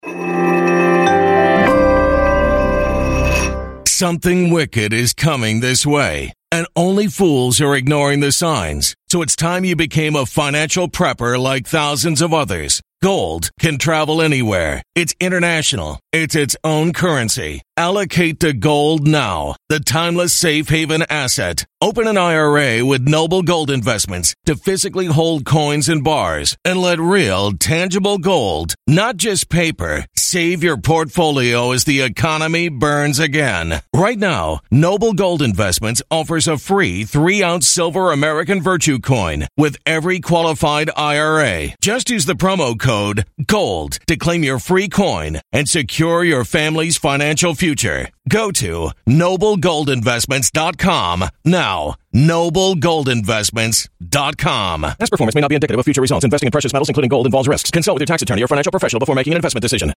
Something wicked is coming this way, and only fools are ignoring the signs. So it's time you became a financial prepper like thousands of others. Gold can travel anywhere. It's international. It's its own currency. Allocate to gold now, the timeless safe haven asset. Open an IRA with Noble Gold Investments to physically hold coins and bars and let real, tangible gold, not just paper, save your portfolio as the economy burns again. Right now, Noble Gold Investments offers a free 3-ounce silver American Virtue coin with every qualified IRA. Just use the promo code GOLD to claim your free coin and secure your family's financial future. Go to noblegoldinvestments.com now. noblegoldinvestments.com. Past performance may not be indicative of future results. Investing in precious metals, including gold, involves risks. Consult with your tax attorney or financial professional before making an investment decision.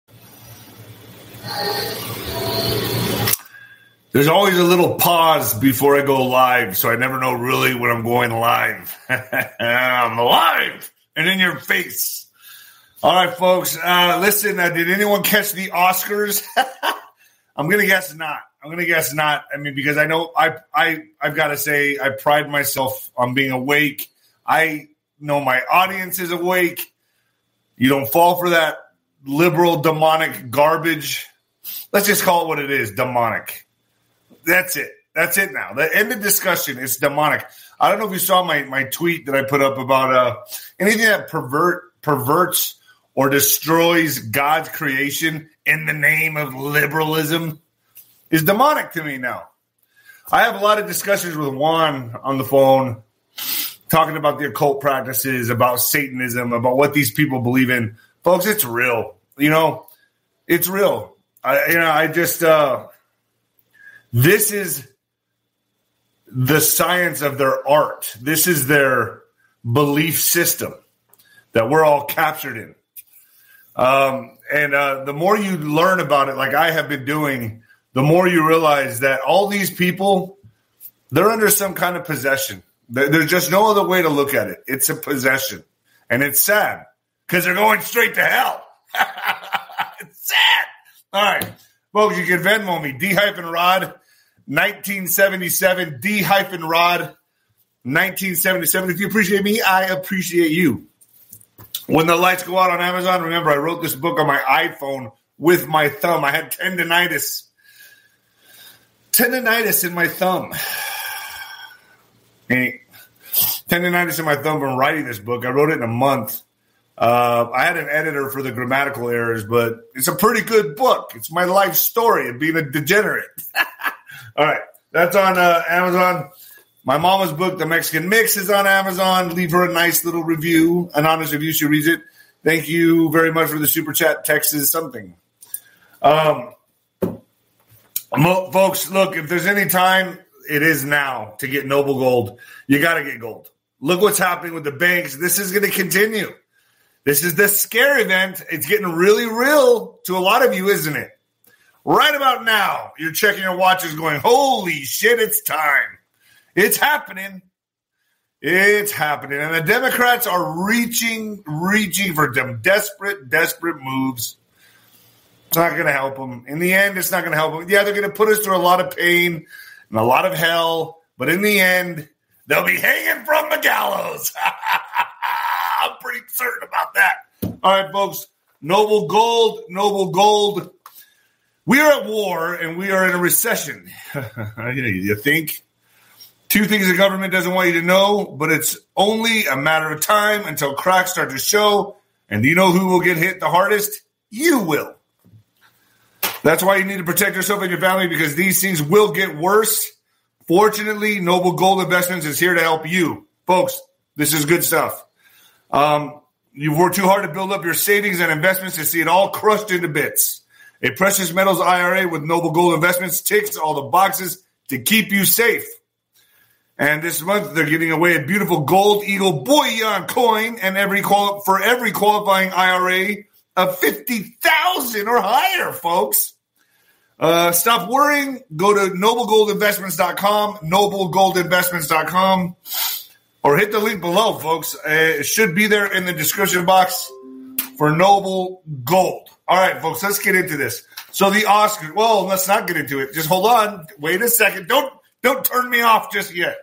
There's always a little pause before I go live, so I never know really when I'm going live. I'm live and in your face. All right, folks. Listen, did anyone catch the Oscars? I'm going to guess not. I mean, because I know I've got to say I pride myself on being awake. I know my audience is awake. You don't fall for that liberal demonic garbage. Let's just call it what it is, demonic. That's it. That's it now. The end of discussion is demonic. I don't know if you saw my tweet that I put up about anything that perverts or destroys God's creation in the name of liberalism is demonic to me now. I have a lot of discussions with Juan on the phone talking about the occult practices, about Satanism, about what these people believe in. Folks, it's real. It's real. This is the science of their art. This is their belief system that we're all captured in. The more you learn about it, like I have been doing, the more you realize that all these people, they're under some kind of possession. There's just no other way to look at it. It's a possession. And it's sad because they're going straight to hell. It's sad. All right. Folks, you can Venmo me, D-Rod, 1977, D-Rod, 1977. If you appreciate me, I appreciate you. When the lights go out on Amazon, remember, I wrote this book on my iPhone with my thumb. I had tendinitis in my thumb. Tendinitis in my thumb from writing this book. I wrote it in a month. I had an editor for the grammatical errors, but it's a pretty good book. It's my life story of being a degenerate. All right. That's on Amazon. My mama's book, The Mexican Mix, is on Amazon. Leave her a nice little review, an honest review. She reads it. Thank you very much for the super chat. Text is something. Folks, look, if there's any time, it is now to get Noble Gold. You got to get gold. Look what's happening with the banks. This is going to continue. This is the scare event. It's getting really real to a lot of you, isn't it? Right about now, you're checking your watches going, holy shit, it's time. It's happening. It's happening. And the Democrats are reaching for some desperate moves. It's not going to help them. In the end, it's not going to help them. Yeah, they're going to put us through a lot of pain and a lot of hell. But in the end, they'll be hanging from the gallows. I'm pretty certain about that. All right, folks. Noble Gold. We are at war, and we are in a recession. You think? Two things the government doesn't want you to know, but it's only a matter of time until cracks start to show. And do you know who will get hit the hardest? You will. That's why you need to protect yourself and your family, because these things will get worse. Fortunately, Noble Gold Investments is here to help you. Folks, this is good stuff. You've worked too hard to build up your savings and investments to see it all crushed into bits. A precious metals IRA with Noble Gold Investments ticks all the boxes to keep you safe. And this month, they're giving away a beautiful Gold Eagle Bullion coin and for every qualifying IRA of $50,000 or higher, folks. Stop worrying. Go to noblegoldinvestments.com, noblegoldinvestments.com, or hit the link below, folks. It should be there in the description box for Noble Gold. All right, folks, let's get into this. So the Oscars. Well, let's not get into it. Just hold on. Wait a second. Don't turn me off just yet.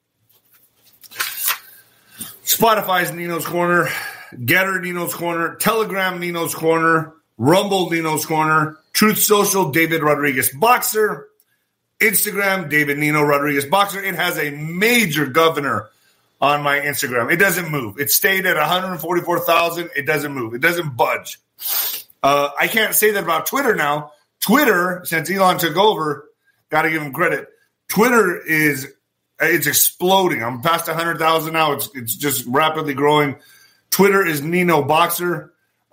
Spotify's Nino's Corner, Getter Nino's Corner, Telegram Nino's Corner, Rumble Nino's Corner, Truth Social David Rodriguez Boxer, Instagram David Nino Rodriguez Boxer. It has a major governor on my Instagram. It doesn't move. It stayed at 144,000. It doesn't move. It doesn't budge. I can't say that about Twitter now. Twitter, since Elon took over, got to give him credit. Twitter it's exploding. I'm past 100,000 now. It's just rapidly growing. Twitter is Nino Boxer.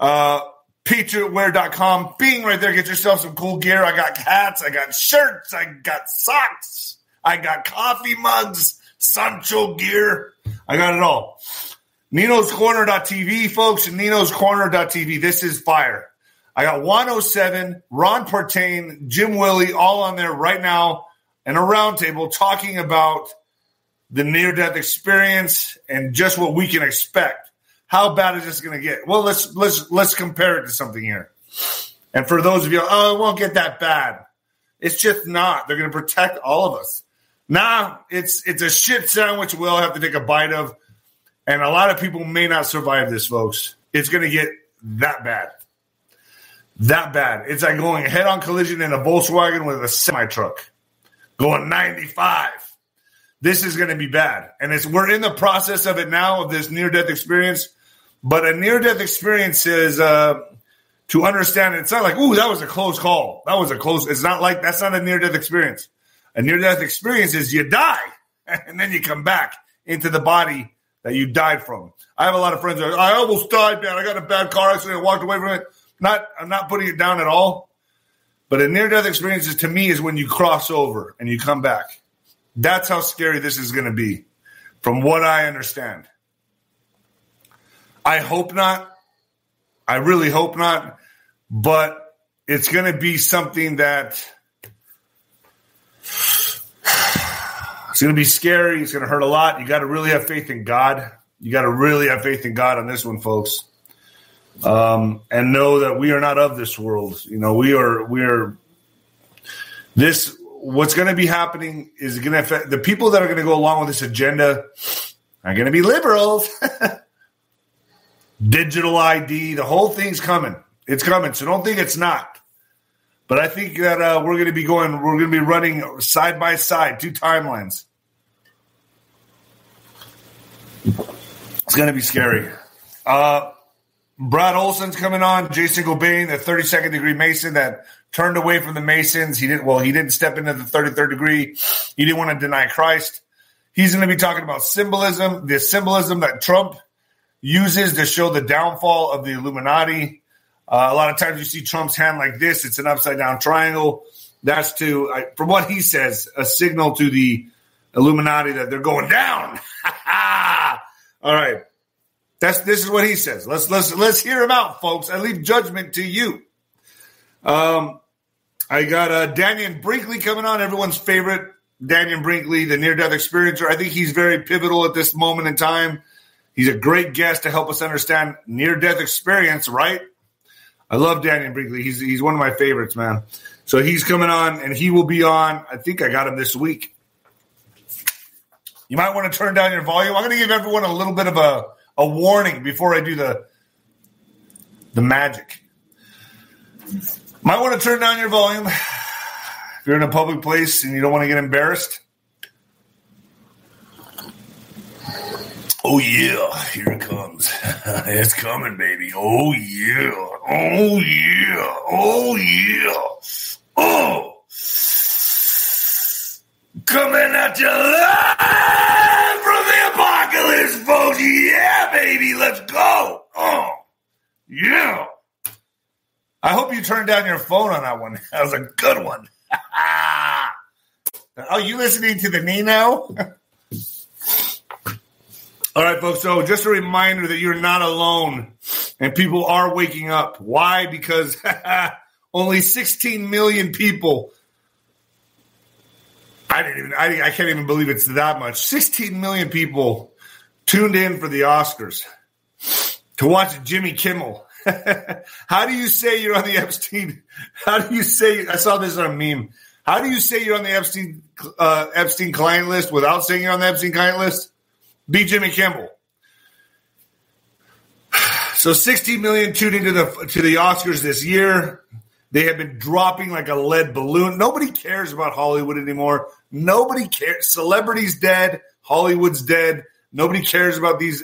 Patriotwear.com. Bing right there. Get yourself some cool gear. I got hats. I got shirts. I got socks. I got coffee mugs. Sancho gear. I got it all. Nino'sCorner.tv, folks. Nino'sCorner.tv. This is fire. I got 107, Ron Partain, Jim Willie, all on there right now in a roundtable talking about the near-death experience and just what we can expect. How bad is this going to get? Well, let's compare it to something here. And for those of you, it won't get that bad. It's just not. They're going to protect all of us. Nah, it's a shit sandwich we'll have to take a bite of. And a lot of people may not survive this, folks. It's going to get that bad. That bad. It's like going head-on collision in a Volkswagen with a semi-truck. Going 95. This is going to be bad. And we're in the process of it now, of this near-death experience. But a near-death experience is, to understand it, it's not like, ooh, that was a close call. It's not like, that's not a near-death experience. A near-death experience is you die, and then you come back into the body that you died from. I have a lot of friends that are, I almost died, man. I got in a bad car accident. I walked away from it. I'm not putting it down at all. But a near-death experience to me is when you cross over and you come back. That's how scary this is going to be, from what I understand. I hope not. I really hope not. But it's going to be something that it's going to be scary. It's going to hurt a lot. You got to really have faith in God. You got to really have faith in God on this one, folks. And know that we are not of this world. You know, we are this. What's going to be happening is going to affect the people that are going to go along with this agenda are going to be liberals. Digital ID, the whole thing's coming. It's coming. So don't think it's not. But I think that we're going to be running side by side, two timelines. It's going to be scary. Brad Olson's coming on. Jason Gobain, the 32nd degree Mason that turned away from the Masons. He didn't step into the 33rd degree. He didn't want to deny Christ. He's going to be talking about symbolism, the symbolism that Trump uses to show the downfall of the Illuminati. A lot of times you see Trump's hand like this. It's an upside-down triangle. That's from what he says, a signal to the Illuminati that they're going down. All right. This is what he says. Let's hear him out, folks. I leave judgment to you. I got Daniel Brinkley coming on, everyone's favorite. Daniel Brinkley, the near-death experiencer. I think he's very pivotal at this moment in time. He's a great guest to help us understand near-death experience, right? I love Daniel Brinkley. He's one of my favorites, man. So he's coming on, and he will be on. I think I got him this week. You might want to turn down your volume. I'm going to give everyone a little bit of a warning before I do the magic. Might want to turn down your volume if you're in a public place and you don't want to get embarrassed. Oh, yeah, here it comes. It's coming, baby. Oh, yeah. Oh, yeah. Oh, yeah. Oh. Coming at you live from the apocalypse, folks. Yeah, baby. Let's go. Oh, yeah. I hope you turned down your phone on that one. That was a good one. Oh, you listening to the Nino? All right, folks, so just a reminder that you're not alone and people are waking up. Why? Because only 16 million people, I can't even believe it's that much. 16 million people tuned in for the Oscars to watch Jimmy Kimmel How do you say you're on the Epstein? How do you say? I saw this on a meme. How do you say you're on the Epstein client list without saying you're on the Epstein client list? Be Jimmy Kimmel. So 60 million tuned into the Oscars this year. They have been dropping like a lead balloon. Nobody cares about Hollywood anymore. Nobody cares. Celebrity's dead. Hollywood's dead. Nobody cares about these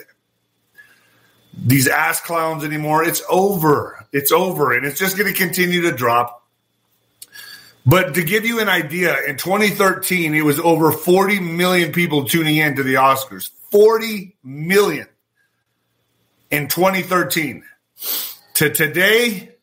ass clowns anymore. It's over. It's over. And it's just going to continue to drop. But to give you an idea, in 2013, it was over 40 million people tuning in to the Oscars. 40 million in 2013. To today,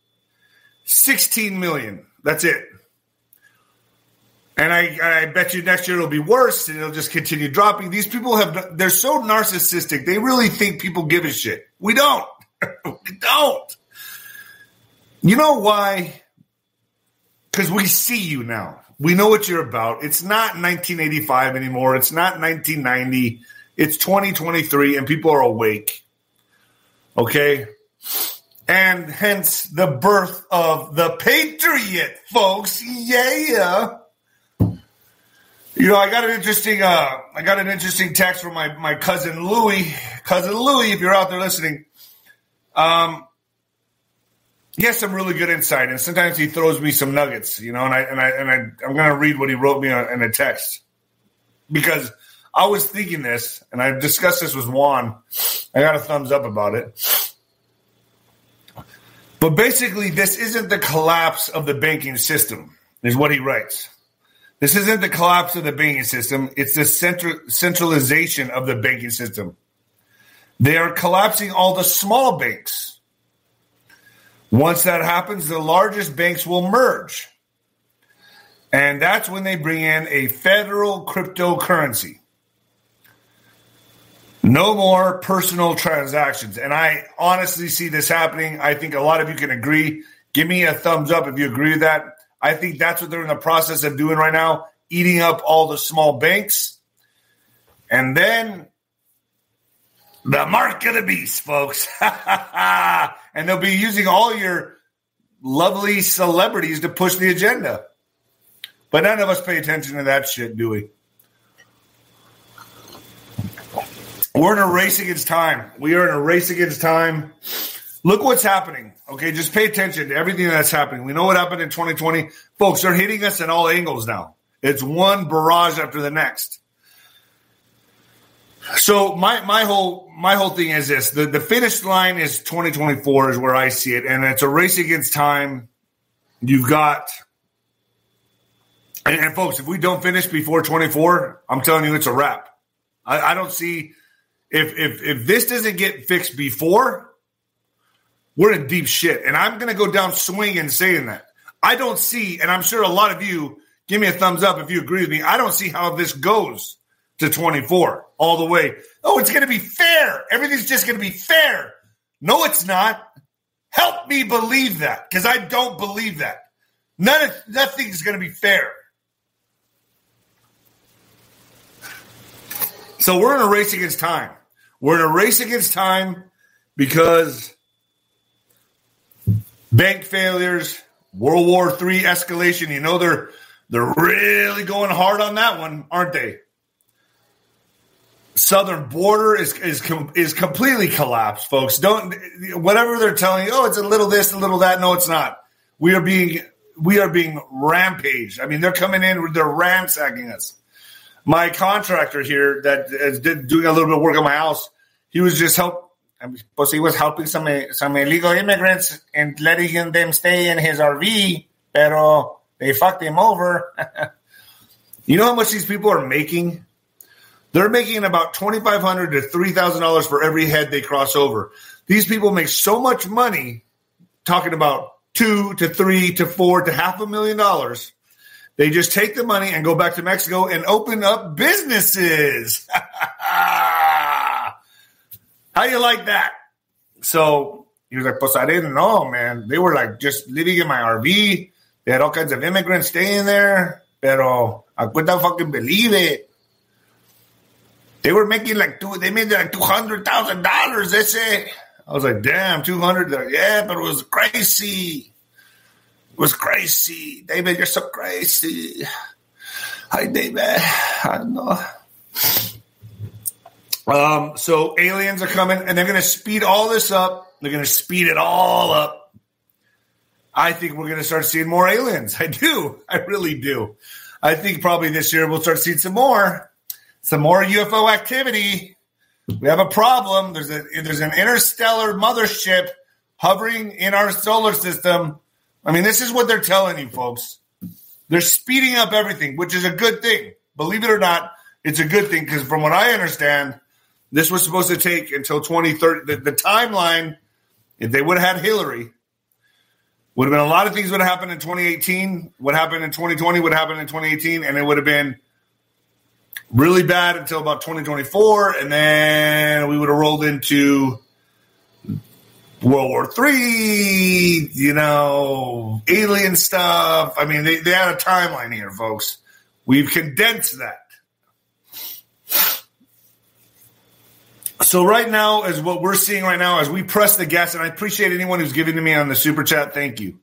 16 million. That's it. And I bet you next year it'll be worse and it'll just continue dropping. These people they're so narcissistic. They really think people give a shit. We don't. We don't. You know why? Because we see you now. We know what you're about. It's not 1985 anymore. It's not 1990. It's 2023, and people are awake. Okay? And hence the birth of the Patriot, folks. Yeah. You know, I got an interesting text from my cousin Louie. Cousin Louie, if you're out there listening, he has some really good insight, and sometimes he throws me some nuggets, you know. And I'm going to read what he wrote me in a text because I was thinking this, and I discussed this with Juan. I got a thumbs up about it. But basically, this isn't the collapse of the banking system, is what he writes. This isn't the collapse of the banking system. It's the centralization of the banking system. They are collapsing all the small banks. Once that happens, the largest banks will merge. And that's when they bring in a federal cryptocurrency. No more personal transactions. And I honestly see this happening. I think a lot of you can agree. Give me a thumbs up if you agree with that. I think that's what they're in the process of doing right now, eating up all the small banks. And then the mark of the beast, folks. And they'll be using all your lovely celebrities to push the agenda. But none of us pay attention to that shit, do we? We're in a race against time. We are in a race against time. Look what's happening. Okay, just pay attention to everything that's happening. We know what happened in 2020. Folks, they're hitting us at all angles now. It's one barrage after the next. So my whole thing is this. The finish line is 2024 is where I see it, and it's a race against time. You've got and folks, if we don't finish before 24, I'm telling you it's a wrap. I don't see if this doesn't get fixed before, we're in deep shit. And I'm going to go down swinging saying that. I don't see, and I'm sure a lot of you, give me a thumbs up if you agree with me, I don't see how this goes to 24 all the way. Oh, it's going to be fair. Everything's just going to be fair. No, it's not. Help me believe that, because I don't believe that. Nothing's going to be fair. So we're in a race against time. We're in a race against time because bank failures, World War III escalation, you know they're really going hard on that one, aren't they? Southern border is completely collapsed, folks. Whatever they're telling you, oh, it's a little this, a little that. No, it's not. We are being rampaged. I mean, they're coming in, they're ransacking us. My contractor here that is doing a little bit of work on my house, he was just he was helping some illegal immigrants and letting them stay in his RV, pero they fucked him over. You know how much these people are making? They're making about $2,500 to $3,000 for every head they cross over. These people make so much money, talking about $2,000 to $3,000 to $4,000 to $500,000. They just take the money and go back to Mexico and open up businesses. How you like that? So he was like, pues I didn't know, man. They were like just living in my RV. They had all kinds of immigrants staying there. Pero I couldn't fucking believe it. They were making they made like $200,000. They say, I was like, damn, 200. Like, yeah, but it was crazy. It was crazy. David, you're so crazy. Hi, David. I don't know. So aliens are coming, and they're going to speed all this up. They're going to speed it all up. I think we're going to start seeing more aliens. I do. I really do. I think probably this year we'll start seeing some more UFO activity. We have a problem. There's an interstellar mothership hovering in our solar system. I mean, this is what they're telling you, folks. They're speeding up everything, which is a good thing. Believe it or not, it's a good thing because from what I understand, this was supposed to take until 2030. The timeline, if they would have had Hillary, would have been a lot of things would have happened in 2018. What happened in 2020 would happen in 2018, and it would have been really bad until about 2024, and then we would have rolled into World War III, alien stuff. I mean, they had a timeline here, folks. We've condensed that. So right now, as what we're seeing right now, as we press the gas, and I appreciate anyone who's giving to me on the super chat. Thank you.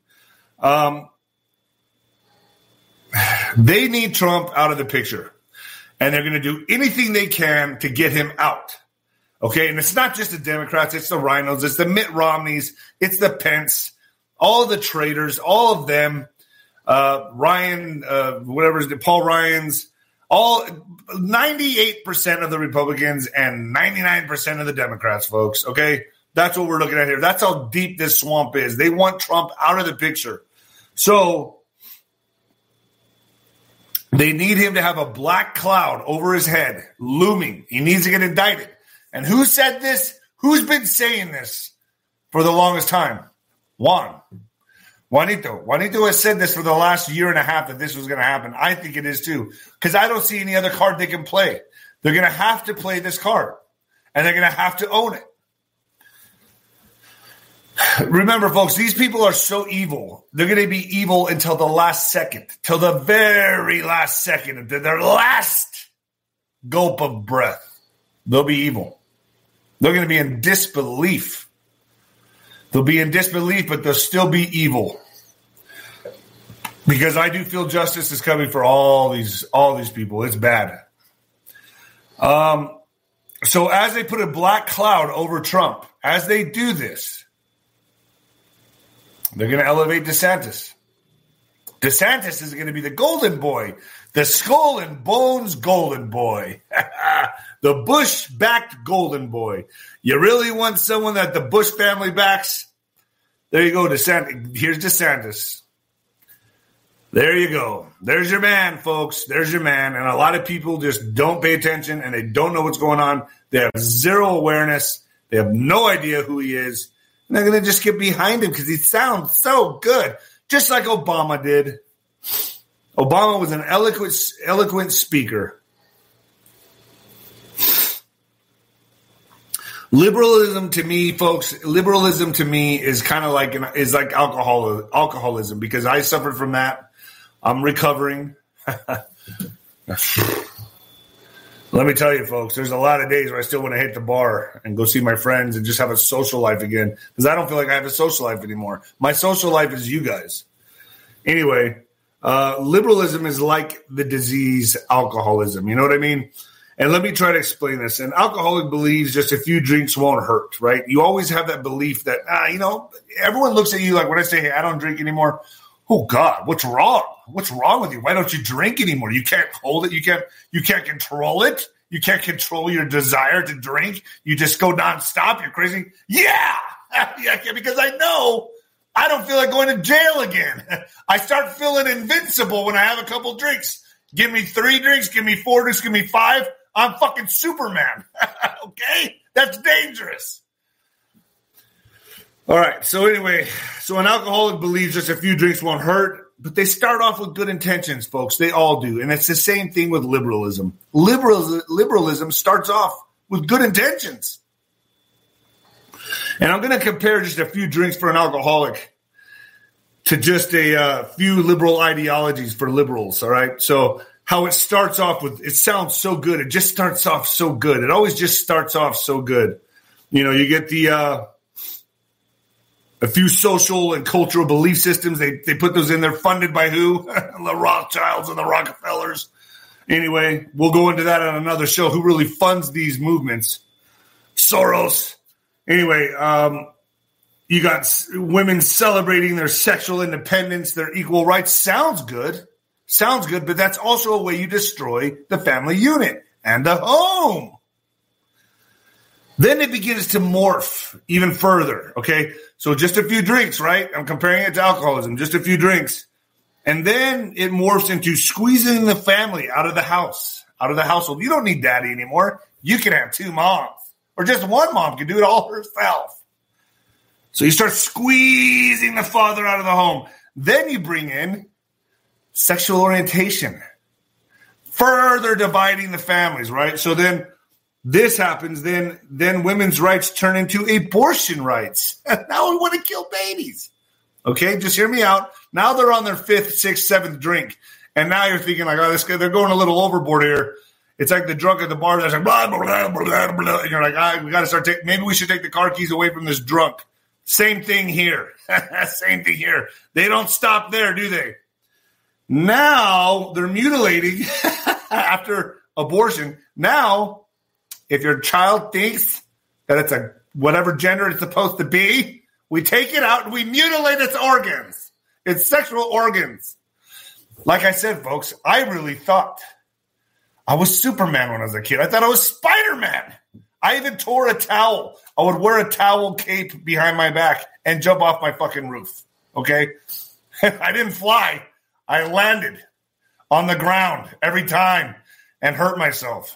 They need Trump out of the picture, and they're going to do anything they can to get him out. Okay, and it's not just the Democrats, it's the rhinos, it's the Mitt Romneys, it's the Pence, all the traitors, all of them, Ryan, Paul Ryans, all 98% of the Republicans and 99% of the Democrats, folks, okay? That's what we're looking at here. That's how deep this swamp is. They want Trump out of the picture. So they need him to have a black cloud over his head, looming. He needs to get indicted. And who said this? Who's been saying this for the longest time? Juanito. Juanito has said this for the last year and a half that this was going to happen. I think it is too, because I don't see any other card they can play. They're going to have to play this card, and they're going to have to own it. Remember, folks, these people are so evil. They're going to be evil until the last second, till the very last second, their last gulp of breath. They'll be evil. They're going to be in disbelief. They'll be in disbelief, but they'll still be evil. Because I do feel justice is coming for all these people. It's bad. So as they put a black cloud over Trump, as they do this, they're going to elevate DeSantis. DeSantis is going to be the golden boy, the skull and bones golden boy, the Bush-backed golden boy. You really want someone that the Bush family backs? There you go, DeSantis. Here's DeSantis. There you go. There's your man, folks. There's your man. And a lot of people just don't pay attention, and they don't know what's going on. They have zero awareness. They have no idea who he is. And they're going to just get behind him because he sounds so good, just like Obama did. Obama was an eloquent speaker. Liberalism to me, folks, is kind of like like alcoholism, because I suffered from that. I'm recovering. Let me tell you, folks, there's a lot of days where I still want to hit the bar and go see my friends and just have a social life again, because I don't feel like I have a social life anymore. My social life is you guys. Anyway, liberalism is like the disease alcoholism. You know what I mean? And let me try to explain this. An alcoholic believes just a few drinks won't hurt, right? You always have that belief that, everyone looks at you like when I say, hey, I don't drink anymore. Oh, God, what's wrong? What's wrong with you? Why don't you drink anymore? You can't hold it. You can't control it. You can't control your desire to drink. You just go nonstop. You're crazy. Yeah, because I know I don't feel like going to jail again. I start feeling invincible when I have a couple drinks. Give me 3 drinks. Give me 4 drinks. Give me 5. I'm fucking Superman. Okay? That's dangerous. All right. So anyway, an alcoholic believes just a few drinks won't hurt, but they start off with good intentions, folks. They all do. And it's the same thing with liberalism. Liberalism starts off with good intentions. And I'm going to compare just a few drinks for an alcoholic to just a few liberal ideologies for liberals, all right? So how it starts off with, it sounds so good. It just starts off so good. It always just starts off so good. You get the a few social and cultural belief systems. They put those in there, funded by who? The Rothschilds and the Rockefellers. Anyway, we'll go into that on another show. Who really funds these movements? Soros. Anyway, you got women celebrating their sexual independence, their equal rights. Sounds good, but that's also a way you destroy the family unit and the home. Then it begins to morph even further, okay? So just a few drinks, right? I'm comparing it to alcoholism, just a few drinks. And then it morphs into squeezing the family out of the house, out of the household. You don't need daddy anymore. You can have two moms, or just one mom can do it all herself. So you start squeezing the father out of the home. Then you bring in sexual orientation, further dividing the families, right? So then this happens, then women's rights turn into abortion rights. Now we want to kill babies. Okay, just hear me out. Now they're on their 5th, 6th, 7th drink. And now you're thinking like, oh, they're going a little overboard here. It's like the drunk at the bar that's like, blah, blah, blah, blah, blah. And you're like, we got to start maybe we should take the car keys away from this drunk. Same thing here. Same thing here. They don't stop there, do they? Now they're mutilating after abortion. Now, if your child thinks that it's a whatever gender it's supposed to be, we take it out and we mutilate its organs, its sexual organs. Like I said, folks, I really thought I was Superman when I was a kid. I thought I was Spider-Man. I even tore a towel. I would wear a towel cape behind my back and jump off my fucking roof. Okay? I didn't fly. I landed on the ground every time and hurt myself.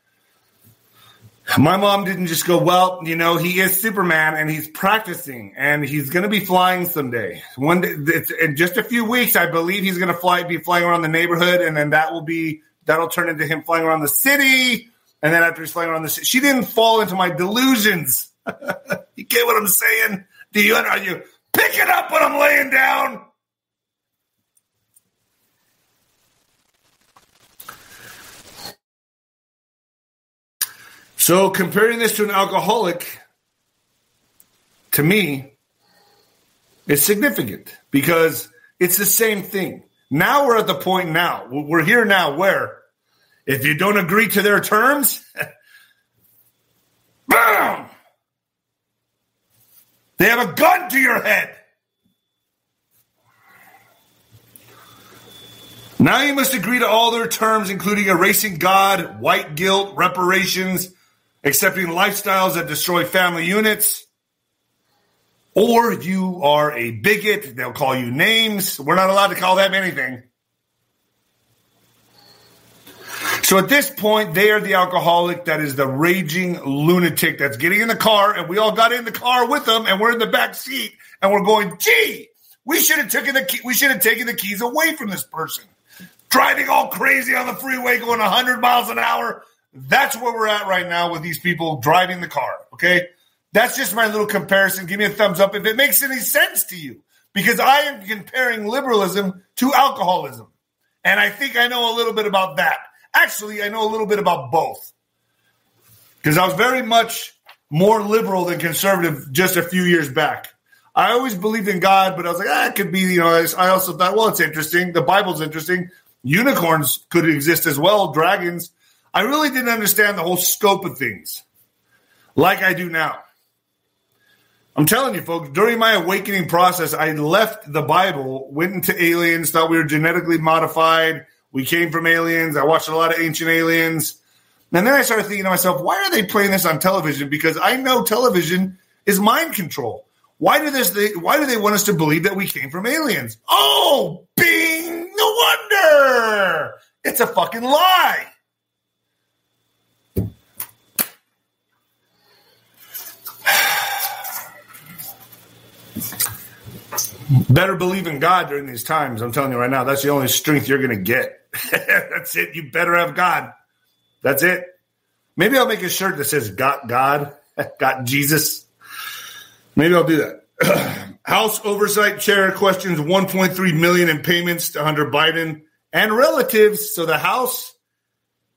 My mom didn't just go, well, you know, he is Superman and he's practicing and he's going to be flying someday. One day, in just a few weeks, I believe he's going to be flying around the neighborhood, and then that'll turn into him flying around the city. And then after he's flying around the city, she didn't fall into my delusions. You get what I'm saying? Are you picking up what I'm laying down? So comparing this to an alcoholic, to me, is significant because it's the same thing. Now we're at the point we're here now where if you don't agree to their terms, bam! They have a gun to your head. Now you must agree to all their terms, including erasing God, white guilt, reparations, accepting lifestyles that destroy family units, or you are a bigot. They'll call you names. We're not allowed to call them anything. So at this point, they are the alcoholic that is the raging lunatic that's getting in the car, and we all got in the car with them, and we're in the back seat, and we're going, gee, we should have taken the keys away from this person. Driving all crazy on the freeway, going 100 miles an hour. That's where we're at right now with these people driving the car, okay? That's just my little comparison. Give me a thumbs up if it makes any sense to you, because I am comparing liberalism to alcoholism, and I think I know a little bit about that. Actually, I know a little bit about both, because I was very much more liberal than conservative just a few years back. I always believed in God, but I was like, it could be, you know, I also thought, well, it's interesting. The Bible's interesting. Unicorns could exist as well, dragons. I really didn't understand the whole scope of things like I do now. I'm telling you, folks, during my awakening process, I left the Bible, went into aliens, thought we were genetically modified. We came from aliens. I watched a lot of Ancient Aliens. And then I started thinking to myself, why are they playing this on television? Because I know television is mind control. Why do they want us to believe that we came from aliens? Oh, bing! No wonder! It's a fucking lie. Better believe in God during these times. I'm telling you right now, that's the only strength you're going to get. That's it. You better have God. That's it. Maybe I'll make a shirt that says "Got God," "Got Jesus." Maybe I'll do that. House Oversight Chair questions 1.3 million in payments to Hunter Biden and relatives. So the House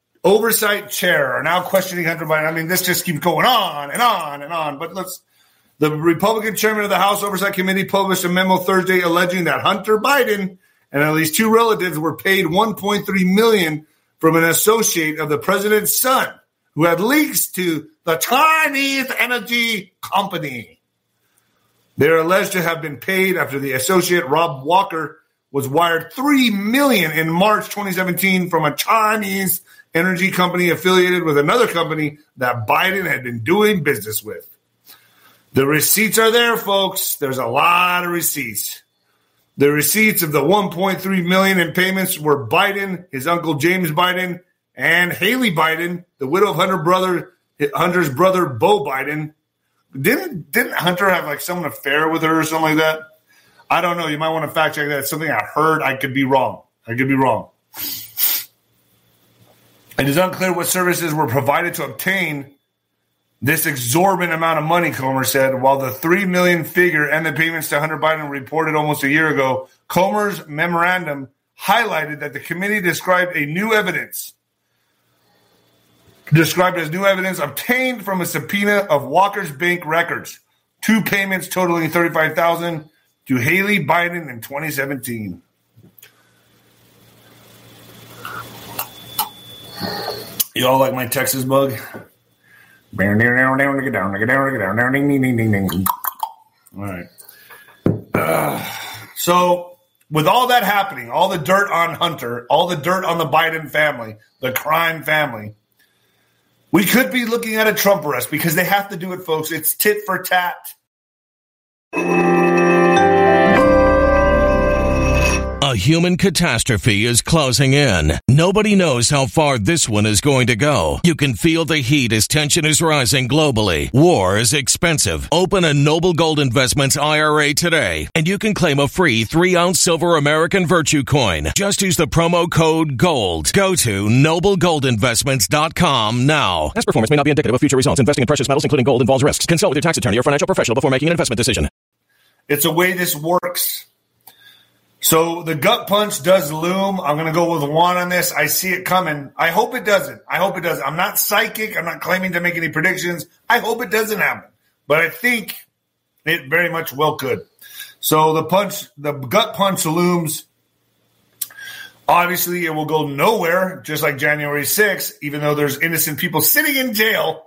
Oversight Chair are now questioning Hunter Biden. I mean, this just keeps going on and on and on. But The Republican chairman of the House Oversight Committee published a memo Thursday alleging that Hunter Biden and at least 2 relatives were paid $1.3 million from an associate of the president's son who had links to the Chinese energy company. They are alleged to have been paid after the associate Rob Walker was wired $3 million in March 2017 from a Chinese energy company affiliated with another company that Biden had been doing business with. The receipts are there, folks. There's a lot of receipts. The receipts of the $1.3 million in payments were Biden, his uncle James Biden, and Haley Biden, the widow of Hunter's brother Beau Biden. Didn't Hunter have like some affair with her or something like that? I don't know. You might want to fact check that. It's something I heard. I could be wrong. It is unclear what services were provided to obtain this exorbitant amount of money, Comer said. While the $3 million figure and the payments to Hunter Biden reported almost a year ago, Comer's memorandum highlighted that the committee described as new evidence obtained from a subpoena of Walker's bank records. 2 payments totaling $35,000 to Haley Biden in 2017. You all like my Texas bug? All right. So with all that happening, all the dirt on Hunter, all the dirt on the Biden family, the crime family, we could be looking at a Trump arrest because they have to do it, folks. It's tit for tat. A human catastrophe is closing in. Nobody knows how far this one is going to go. You can feel the heat as tension is rising globally. War is expensive. Open a Noble Gold Investments IRA today, and you can claim a free 3-ounce silver American Virtue coin. Just use the promo code GOLD. Go to noblegoldinvestments.com now. Past performance may not be indicative of future results. Investing in precious metals, including gold, involves risks. Consult with your tax attorney or financial professional before making an investment decision. It's a way this works. So the gut punch does loom. I'm going to go with 1 on this. I see it coming. I hope it doesn't. I'm not psychic. I'm not claiming to make any predictions. I hope it doesn't happen. But I think it very much well could. So the gut punch looms. Obviously, it will go nowhere, just like January 6th, even though there's innocent people sitting in jail.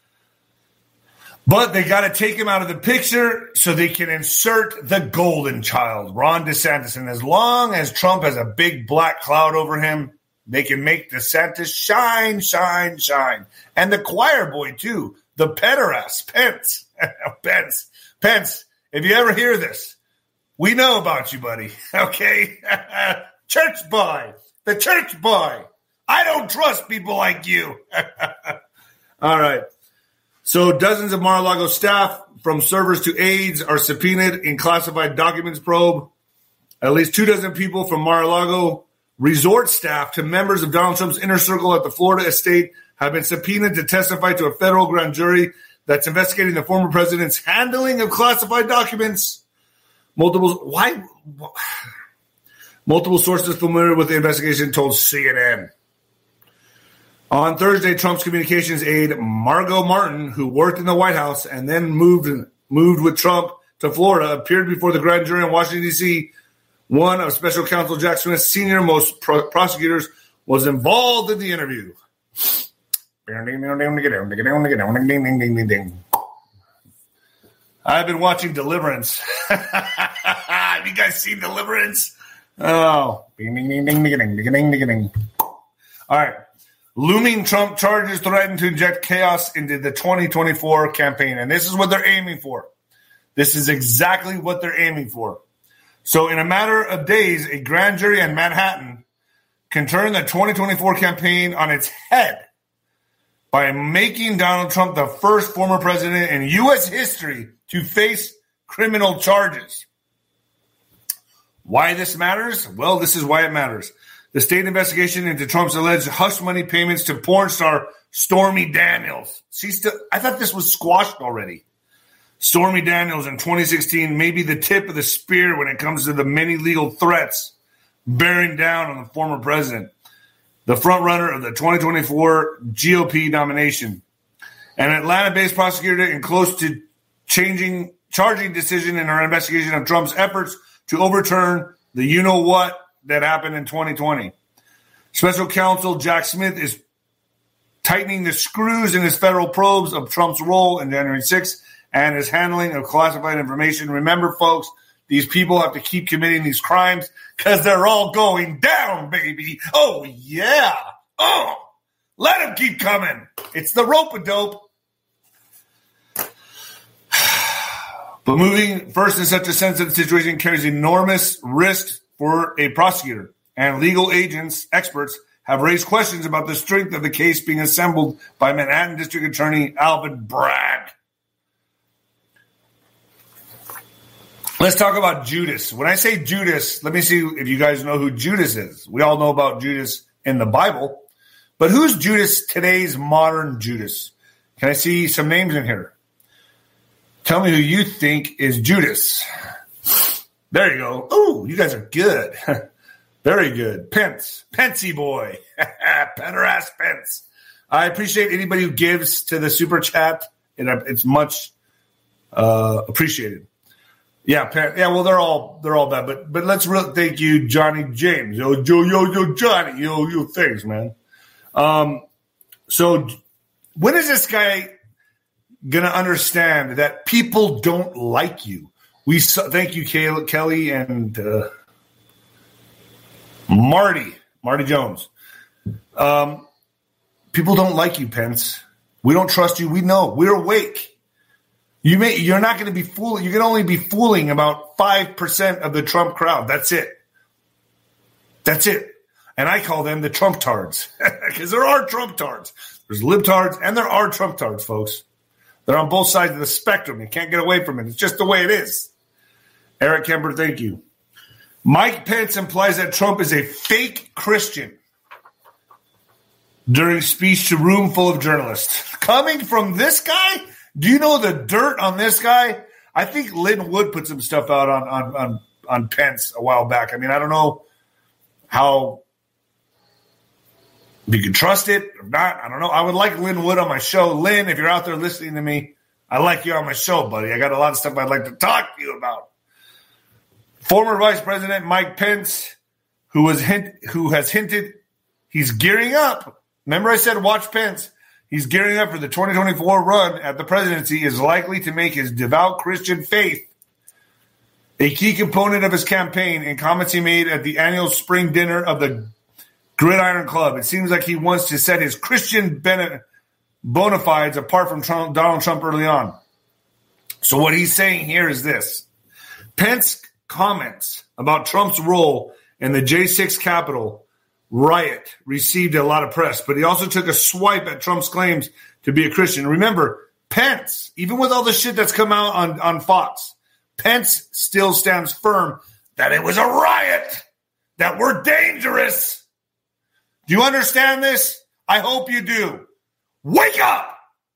But they got to take him out of the picture so they can insert the golden child, Ron DeSantis. And as long as Trump has a big black cloud over him, they can make DeSantis shine, shine, shine. And the choir boy, too, the pederast, Pence. Pence, if you ever hear this, we know about you, buddy, okay? Church boy, the church boy. I don't trust people like you. All right. So dozens of Mar-a-Lago staff, from servers to aides, are subpoenaed in classified documents probe. At least 24 people from Mar-a-Lago resort staff to members of Donald Trump's inner circle at the Florida estate have been subpoenaed to testify to a federal grand jury that's investigating the former president's handling of classified documents. Multiple sources familiar with the investigation told CNN. On Thursday, Trump's communications aide, Margot Martin, who worked in the White House and then moved with Trump to Florida, appeared before the grand jury in Washington, D.C. One of Special Counsel Jack Smith's senior-most prosecutors was involved in the interview. I've been watching Deliverance. Have you guys seen Deliverance? Oh. All right. Looming Trump charges threaten to inject chaos into the 2024 campaign. And this is what they're aiming for. This is exactly what they're aiming for. So in a matter of days, a grand jury in Manhattan can turn the 2024 campaign on its head by making Donald Trump the first former president in U.S. history to face criminal charges. Why this matters? Well, this is why it matters. The state investigation into Trump's alleged hush money payments to porn star Stormy Daniels. I thought this was squashed already. Stormy Daniels in 2016 may be the tip of the spear when it comes to the many legal threats bearing down on the former president, the frontrunner of the 2024 GOP nomination. An Atlanta-based prosecutor in close to charging decision in our investigation of Trump's efforts to overturn the you-know-what that happened in 2020. Special counsel Jack Smith is tightening the screws in his federal probes of Trump's role in January 6th and his handling of classified information. Remember, folks, these people have to keep committing these crimes because they're all going down, baby. Oh, yeah. Oh, let them keep coming. It's the rope-a-dope. But moving first in such a sensitive situation carries enormous risk for a prosecutor, and legal experts have raised questions about the strength of the case being assembled by Manhattan District Attorney Alvin Bragg. Let's talk about Judas. When I say Judas, let me see if you guys know who Judas is. We all know about Judas in the Bible, but who's Judas, today's modern Judas? Can I see some names in here? Tell me who you think is Judas. There you go. Oh, you guys are good. Very good. Pence. Pensy boy. Pederast Pence. I appreciate anybody who gives to the super chat. It's much appreciated. Yeah, well, they're all bad, but let's really thank you, Johnny James. Yo, Johnny. Yo, thanks, man. So when is this guy gonna understand that people don't like you? Thank you, Kelly and Marty Jones. People don't like you, Pence. We don't trust you. We know. We're awake. You're not going to be fooling. You can only be fooling about 5% of the Trump crowd. That's it. And I call them the Trump-tards because there are Trump-tards. There's libtards and there are Trump-tards, folks. They're on both sides of the spectrum. You can't get away from it. It's just the way it is. Eric Kemper, thank you. Mike Pence implies that Trump is a fake Christian during speech to room full of journalists. Coming from this guy? Do you know the dirt on this guy? I think Lynn Wood put some stuff out on Pence a while back. I mean, I don't know how if you can trust it or not. I don't know. I would like Lynn Wood on my show. Lynn, if you're out there listening to me, I like you on my show, buddy. I got a lot of stuff I'd like to talk to you about. Former Vice President Mike Pence, who has hinted he's gearing up. Remember I said watch Pence. He's gearing up for the 2024 run at the presidency, is likely to make his devout Christian faith a key component of his campaign. In comments he made at the annual spring dinner of the Gridiron Club, it seems like he wants to set his Christian bona fides apart from Donald Trump early on. So what he's saying here is this. Pence comments about Trump's role in the J6 Capitol riot received a lot of press, but he also took a swipe at Trump's claims to be a Christian. Remember, Pence, even with all the shit that's come out on Fox, Pence still stands firm that it was a riot, that we're dangerous. Do you understand this? I hope you do. Wake up!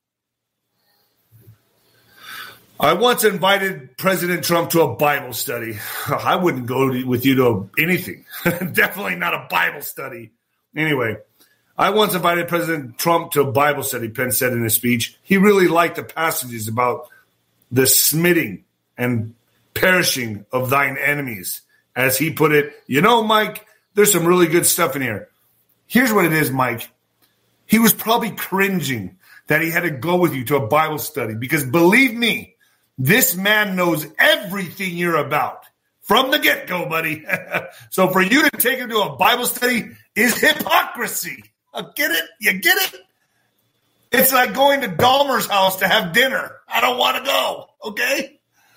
I once invited President Trump to a Bible study. I wouldn't go with you to anything. Definitely not a Bible study. Anyway, I once invited President Trump to a Bible study, Pence said in his speech. He really liked the passages about the smiting and perishing of thine enemies. As he put it, you know, Mike, there's some really good stuff in here. Here's what it is, Mike. He was probably cringing that he had to go with you to a Bible study because believe me, this man knows everything you're about from the get-go, buddy. So for you to take him to a Bible study is hypocrisy. Get it? You get it? It's like going to Dahmer's house to have dinner. I don't want to go, okay?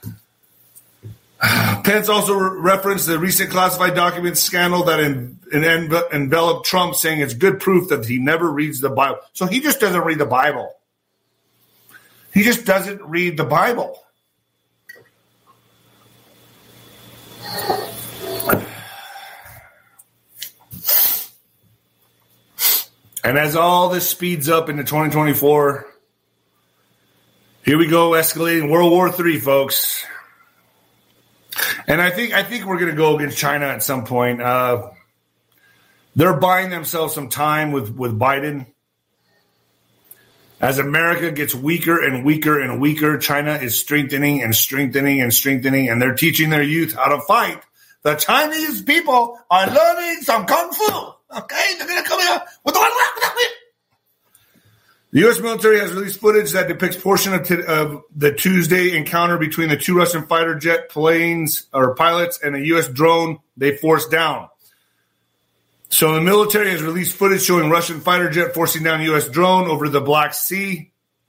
Pence also referenced the recent classified documents scandal that enveloped Trump, saying it's good proof that he never reads the Bible. So he just doesn't read the Bible. He just doesn't read the Bible. And as all this speeds up into 2024, here we go, escalating World War III, folks. And I think we're going to go against China at some point. They're buying themselves some time with Biden. As America gets weaker and weaker and weaker, China is strengthening and strengthening and strengthening, and they're teaching their youth how to fight. The Chinese people are learning some kung fu. Okay, they're going to come here with the U.S. military has released footage that depicts portion of the Tuesday encounter between the two Russian fighter jet planes or pilots and a U.S. drone they forced down. So the military has released footage showing Russian fighter jet forcing down a U.S. drone over the Black Sea.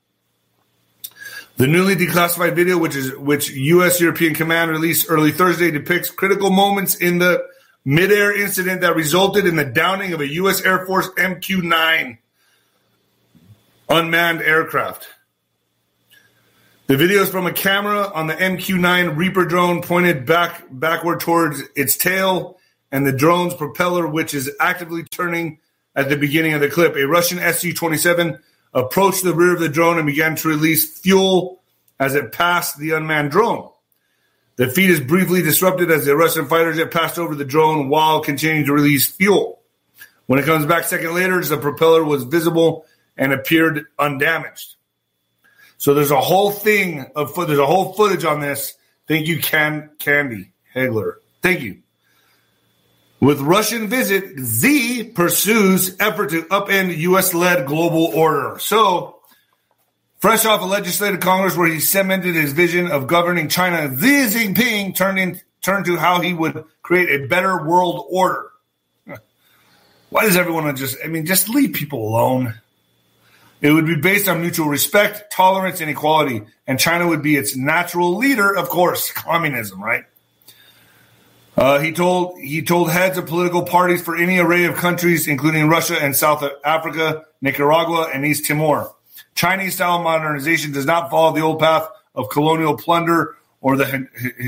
The newly declassified video, which U.S. European Command released early Thursday, depicts critical moments in the midair incident that resulted in the downing of a U.S. Air Force MQ-9 unmanned aircraft. The video is from a camera on the MQ-9 Reaper drone pointed backward towards its tail and the drone's propeller, which is actively turning at the beginning of the clip. A Russian Su-27 approached the rear of the drone and began to release fuel as it passed the unmanned drone. The feed is briefly disrupted as the Russian fighter jet passed over the drone while continuing to release fuel. When it comes back a second later, the propeller was visible and appeared undamaged. So there's a whole thing there's a whole footage on this. Thank you, Candy Hagler. Thank you. With Russian visit, Xi pursues effort to upend U.S.-led global order. So, fresh off a legislative Congress where he cemented his vision of governing China, Xi Jinping turned to how he would create a better world order. Why does everyone just leave people alone? It would be based on mutual respect, tolerance, and equality. And China would be its natural leader, of course, communism, right? He told heads of political parties for any array of countries, including Russia and South Africa, Nicaragua, and East Timor. Chinese-style modernization does not follow the old path of colonial plunder or the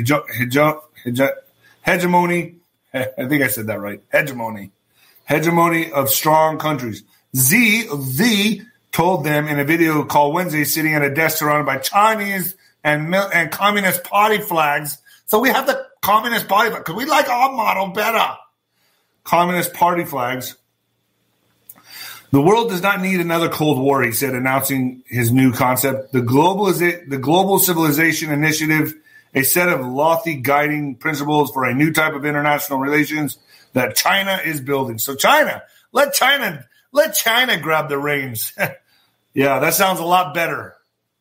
hegemony. I think I said that right. Hegemony of strong countries. Xi told them in a video call Wednesday, sitting at a desk surrounded by Chinese and Communist Party flags. So we have the Communist Party flag because we like our model better. Communist Party flags. The world does not need another Cold War, he said, announcing his new concept. The Global Civilization Initiative, a set of lofty guiding principles for a new type of international relations that China is building. So China, let China grab the reins. Yeah, that sounds a lot better.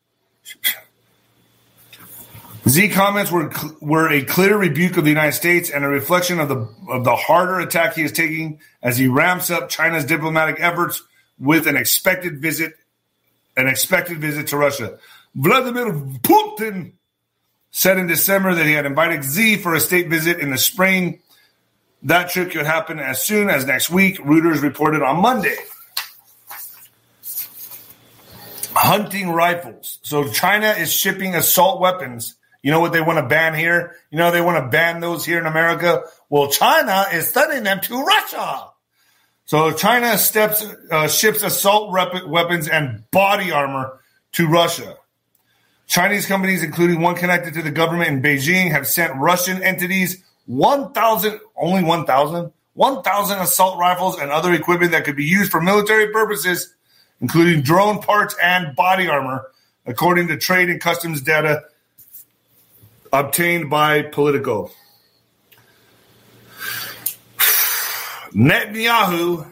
Xi comments were a clear rebuke of the United States and a reflection of the harder attack he is taking as he ramps up China's diplomatic efforts with an expected visit to Russia. Vladimir Putin said in December that he had invited Xi for a state visit in the spring. That trip could happen as soon as next week, Reuters reported on Monday. Hunting rifles. So China is shipping assault weapons. You know what they want to ban here? You know they want to ban those here in America? Well, China is sending them to Russia. So China ships assault weapons and body armor to Russia. Chinese companies, including one connected to the government in Beijing, have sent Russian entities 1,000 assault rifles and other equipment that could be used for military purposes, including drone parts and body armor, according to trade and customs data obtained by Politico. Netanyahu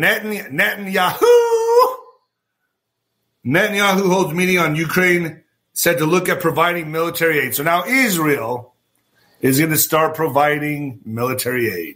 holds meeting on Ukraine, said to look at providing military aid. So now Israel is going to start providing military aid.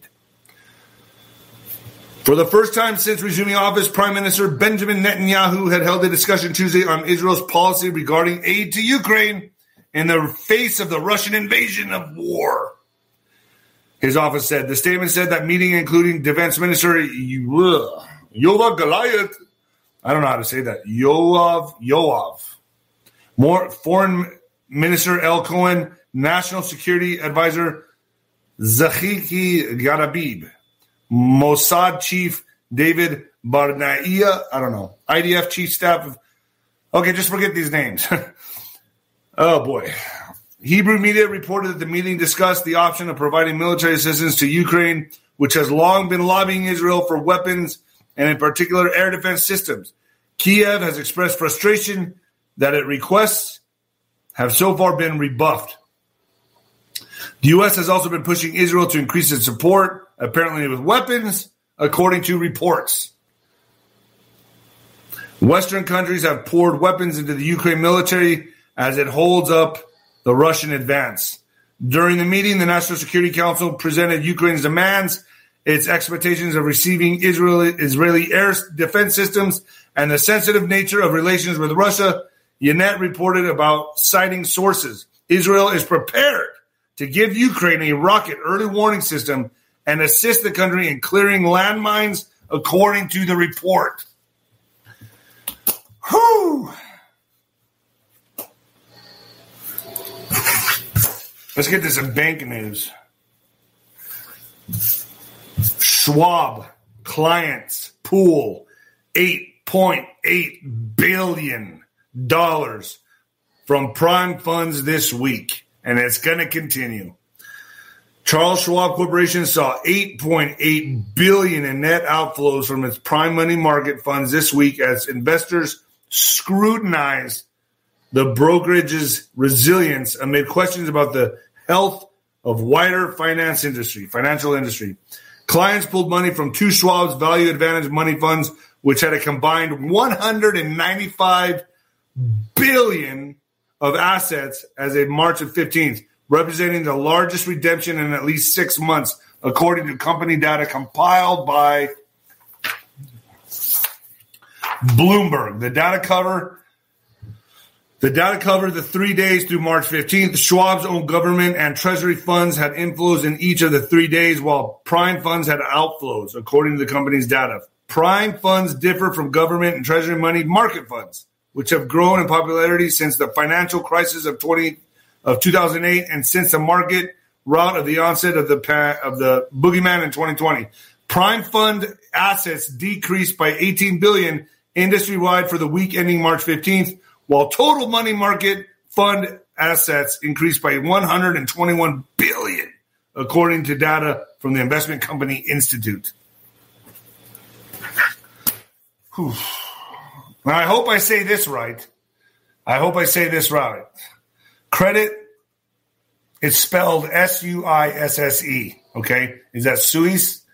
For the first time since resuming office, Prime Minister Benjamin Netanyahu had held a discussion Tuesday on Israel's policy regarding aid to Ukraine in the face of the Russian invasion of war. His office said. The statement said that meeting, including Defense Minister Yoav Goliath, I don't know how to say that, Yoav. More Foreign Minister El Cohen, National Security Advisor Zahiki Garabib, Mossad Chief David Barnea, I don't know, IDF Chief Staff. Okay, just forget these names. Oh, boy. Hebrew media reported that the meeting discussed the option of providing military assistance to Ukraine, which has long been lobbying Israel for weapons and, in particular, air defense systems. Kiev has expressed frustration that its requests have so far been rebuffed. The U.S. has also been pushing Israel to increase its support, apparently with weapons, according to reports. Western countries have poured weapons into the Ukraine military as it holds up the Russian advance. During the meeting, the National Security Council presented Ukraine's demands, its expectations of receiving Israeli air defense systems, and the sensitive nature of relations with Russia. Ynet reported about citing sources. Israel is prepared to give Ukraine a rocket early warning system and assist the country in clearing landmines, according to the report. Whew. Let's get to some bank news. Schwab clients pool $8.8 billion from prime funds this week, and it's going to continue. Charles Schwab Corporation saw $8.8 billion in net outflows from its prime money market funds this week as investors scrutinized the brokerage's resilience amid questions about the health of wider financial industry. Clients pulled money from two Schwab's Value Advantage money funds, which had a combined $195 billion of assets as of March 15th, representing the largest redemption in at least 6 months, according to company data compiled by Bloomberg. The data covered the 3 days through March 15th. Schwab's own government and treasury funds had inflows in each of the 3 days, while prime funds had outflows, according to the company's data. Prime funds differ from government and treasury money market funds, which have grown in popularity since the financial crisis of 2008 and since the market rout of the onset of the boogeyman in 2020. Prime fund assets decreased by $18 billion industry-wide for the week ending March 15th, while total money market fund assets increased by $121 billion, according to data from the investment company Institute. Whew. Now, I hope I say this right. Credit, it's spelled Suisse, okay? Is that Suisse?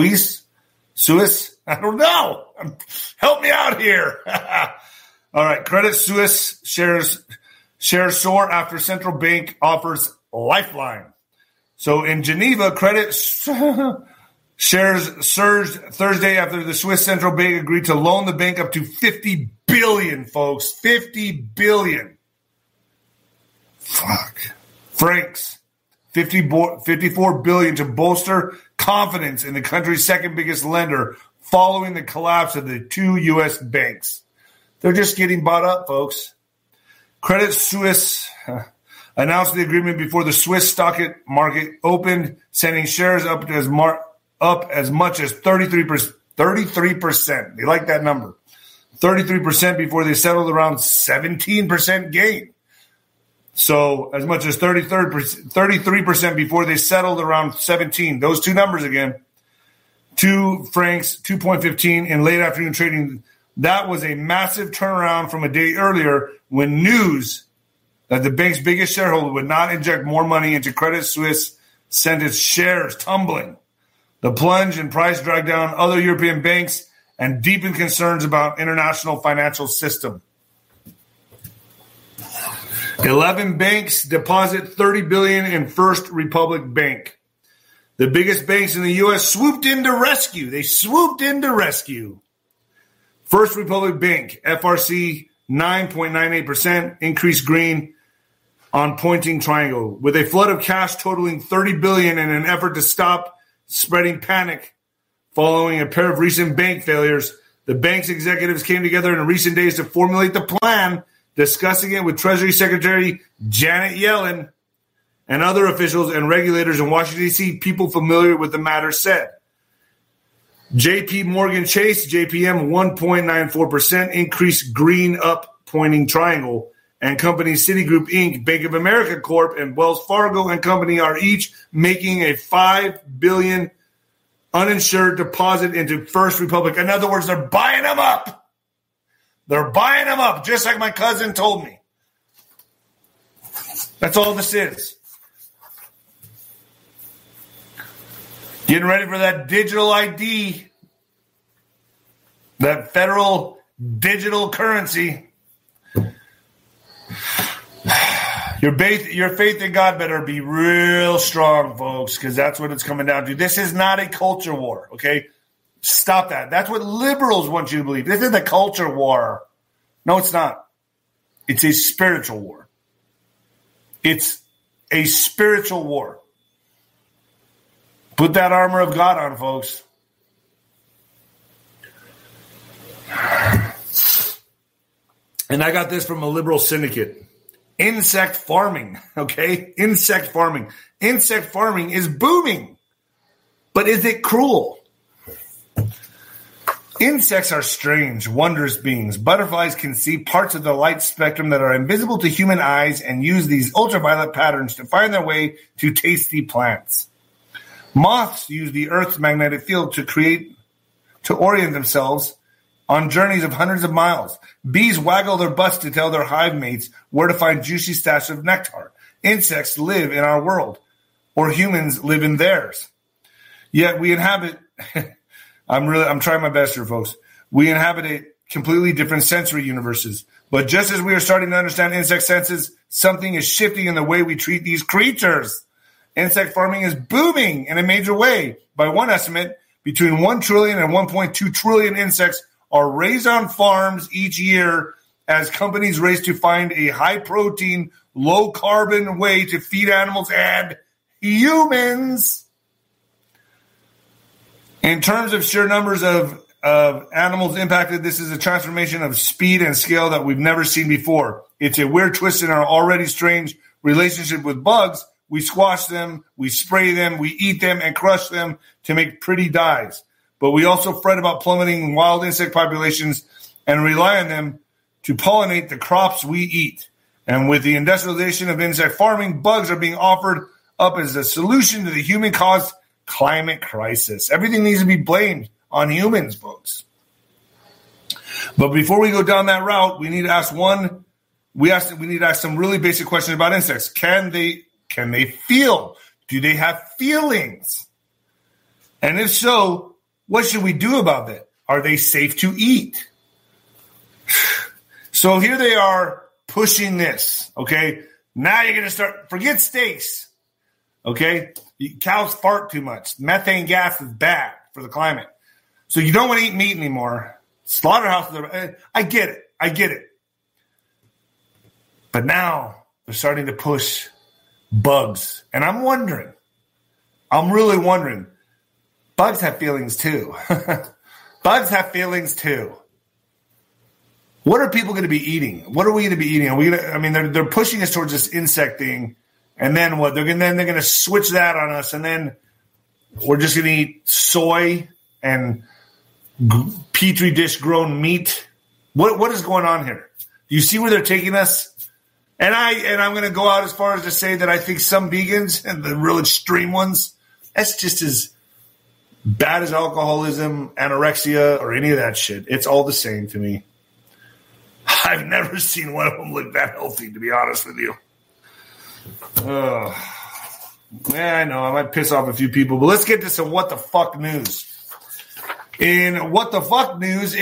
I don't know. Help me out here. All right, Credit Suisse shares soar after central bank offers lifeline. So in Geneva, Credit shares surged Thursday after the Swiss central bank agreed to loan the bank up to $50 billion, folks. $50 billion. Francs. $54 billion to bolster confidence in the country's second biggest lender following the collapse of the two U.S. banks. They're just getting bought up, folks. Credit Suisse announced the agreement before the Swiss stock market opened, sending shares up as much as 33%. They like that number. 33% before they settled around 17% gain. So as much as 33% before they settled around 17. Those two numbers again. 2 francs, 2.15 in late afternoon trading. That was a massive turnaround from a day earlier when news that the bank's biggest shareholder would not inject more money into Credit Suisse sent its shares tumbling. The plunge in price dragged down other European banks and deepened concerns about international financial system. 11 banks deposit $30 billion in First Republic Bank. The biggest banks in the U.S. swooped in to rescue. First Republic Bank, FRC, 9.98%, increased green on pointing triangle. With a flood of cash totaling $30 billion in an effort to stop spreading panic following a pair of recent bank failures, the bank's executives came together in recent days to formulate the plan, discussing it with Treasury Secretary Janet Yellen and other officials and regulators in Washington, D.C., people familiar with the matter said. J.P. Morgan Chase, JPM, 1.94%, increased green up pointing triangle, and companies Citigroup Inc., Bank of America Corp., and Wells Fargo and Company are each making a $5 billion uninsured deposit into First Republic. In other words, they're buying them up. They're buying them up, just like my cousin told me. That's all this is. Getting ready for that digital ID, that federal digital currency. Your faith in God better be real strong, folks, because that's what it's coming down to. This is not a culture war, okay? Stop that. That's what liberals want you to believe. This is a culture war. No, it's not. It's a spiritual war. It's a spiritual war. Put that armor of God on, folks. And I got this from a liberal syndicate. Insect farming, okay? Insect farming. Insect farming is booming. But is it cruel? Insects are strange, wondrous beings. Butterflies can see parts of the light spectrum that are invisible to human eyes and use these ultraviolet patterns to find their way to tasty plants. Moths use the Earth's magnetic field to orient themselves on journeys of hundreds of miles. Bees waggle their butts to tell their hive mates where to find juicy stashes of nectar. Insects live in our world, or humans live in theirs. Yet we inhabit... I'm trying my best here, folks. We inhabit a completely different sensory universes. But just as we are starting to understand insect senses, something is shifting in the way we treat these creatures. Insect farming is booming in a major way. By one estimate, between 1 trillion and 1.2 trillion insects are raised on farms each year as companies race to find a high-protein, low-carbon way to feed animals and humans. In terms of sheer numbers of animals impacted, this is a transformation of speed and scale that we've never seen before. It's a weird twist in our already strange relationship with bugs. We squash them, we spray them, we eat them, and crush them to make pretty dyes. But we also fret about plummeting wild insect populations and rely on them to pollinate the crops we eat. And with the industrialization of insect farming, bugs are being offered up as a solution to the human-caused climate crisis. Everything needs to be blamed on humans, folks. But before we go down that route, we need to ask some really basic questions about insects. Can they feel? Do they have feelings? And if so, what should we do about that? Are they safe to eat? So here they are pushing this, okay? Now you're going to forget steaks, okay? Cows fart too much. Methane gas is bad for the climate. So you don't want to eat meat anymore. Slaughterhouses are, I get it. But now they're starting to push bugs. And I'm really wondering, bugs have feelings too. Bugs have feelings too. What are people going to be eating? What are we going to be eating? They're pushing us towards this insect thing. And then what? They're going to switch that on us, and then we're just going to eat soy and petri dish grown meat. What is going on here? Do you see where they're taking us? And I'm going to go out as far as to say that I think some vegans and the real extreme ones, that's just as bad as alcoholism, anorexia, or any of that shit. It's all the same to me. I've never seen one of them look that healthy, to be honest with you. Yeah, I know. I might piss off a few people, but let's get to some what the fuck news. In what the fuck news,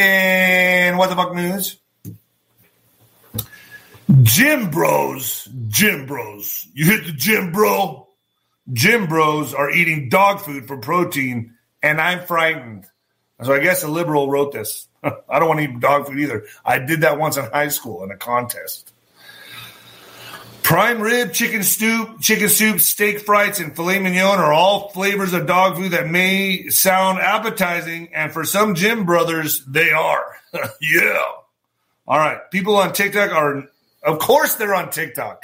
Gym bros. You hit the gym, bro. Gym bros are eating dog food for protein, and I'm frightened. So I guess a liberal wrote this. I don't want to eat dog food either. I did that once in high school in a contest. Prime rib, chicken soup, steak frites, and filet mignon are all flavors of dog food that may sound appetizing, and for some gym brothers, they are. Yeah. All right. People on TikTok of course they're on TikTok.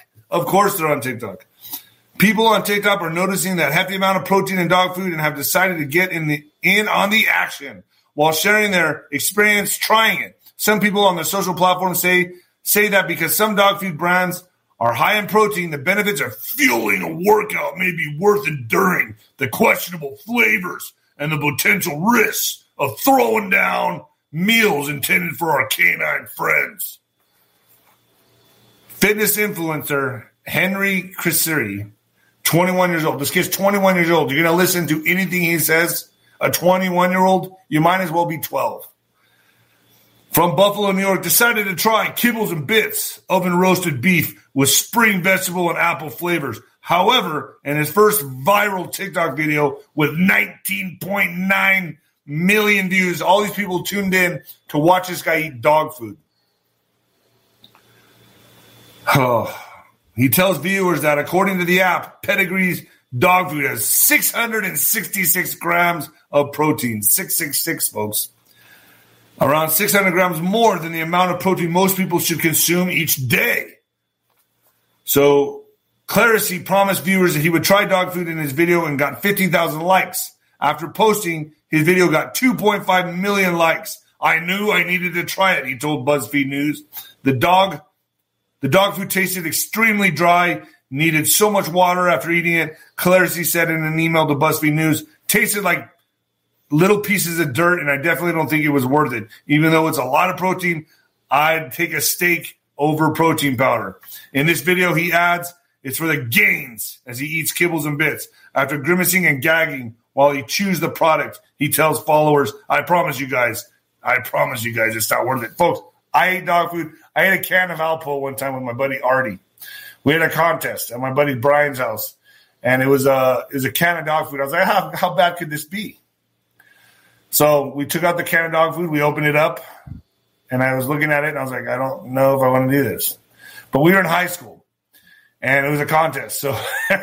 People on TikTok are noticing that hefty amount of protein in dog food and have decided to get in on the action while sharing their experience trying it. Some people on the social platforms say that because some dog food brands are high in protein, the benefits of fueling a workout may be worth enduring the questionable flavors and the potential risks of throwing down meals intended for our canine friends. Fitness influencer Henry Crisiri, 21 years old. This kid's 21 years old. You're going to listen to anything he says? A 21-year-old? You might as well be 12. From Buffalo, New York, decided to try kibbles and bits, oven-roasted beef with spring vegetable and apple flavors. However, in his first viral TikTok video with 19.9 million views, all these people tuned in to watch this guy eat dog food. Oh. He tells viewers that according to the app, Pedigree's dog food has 666 grams of protein. 666, folks. Around 600 grams more than the amount of protein most people should consume each day. So, Clarisy promised viewers that he would try dog food in his video and got 15,000 likes. After posting, his video got 2.5 million likes. I knew I needed to try it, he told BuzzFeed News. The dog food tasted extremely dry, needed so much water after eating it. Clarisy said in an email to BuzzFeed News, tasted like little pieces of dirt, and I definitely don't think it was worth it. Even though it's a lot of protein, I'd take a steak over protein powder. In this video, he adds, it's for the gains as he eats kibbles and bits. After grimacing and gagging while he chews the product, he tells followers, I promise you guys, it's not worth it. Folks, I ate dog food. I ate a can of Alpo one time with my buddy Artie. We had a contest at my buddy Brian's house, and it was a can of dog food. I was like, how bad could this be? So we took out the can of dog food. We opened it up, and I was looking at it, and I was like, I don't know if I want to do this. But we were in high school, and it was a contest. So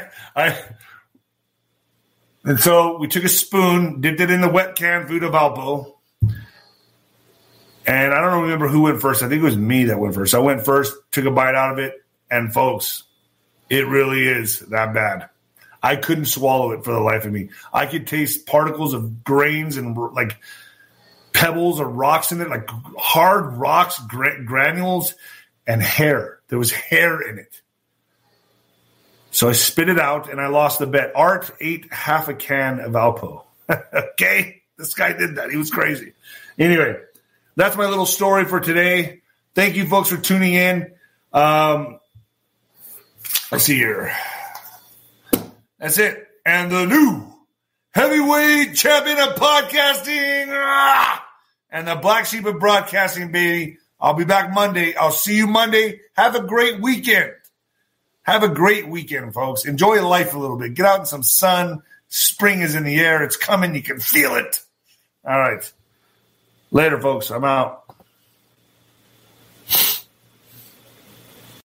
so we took a spoon, dipped it in the wet canned food of Alpo. And I don't remember who went first. I think it was me that went first. I went first, took a bite out of it, and folks, it really is that bad. I couldn't swallow it for the life of me. I could taste particles of grains and like pebbles or rocks in it, like hard rocks, granules, and hair. There was hair in it. So I spit it out, and I lost the bet. Art ate half a can of Alpo. Okay? This guy did that. He was crazy. Anyway, that's my little story for today. Thank you, folks, for tuning in. Let's see here. That's it. And the new heavyweight champion of podcasting and the black sheep of broadcasting, baby. I'll be back Monday. I'll see you Monday. Have a great weekend. Have a great weekend, folks. Enjoy life a little bit. Get out in some sun. Spring is in the air. It's coming. You can feel it. All right. Later, folks. I'm out.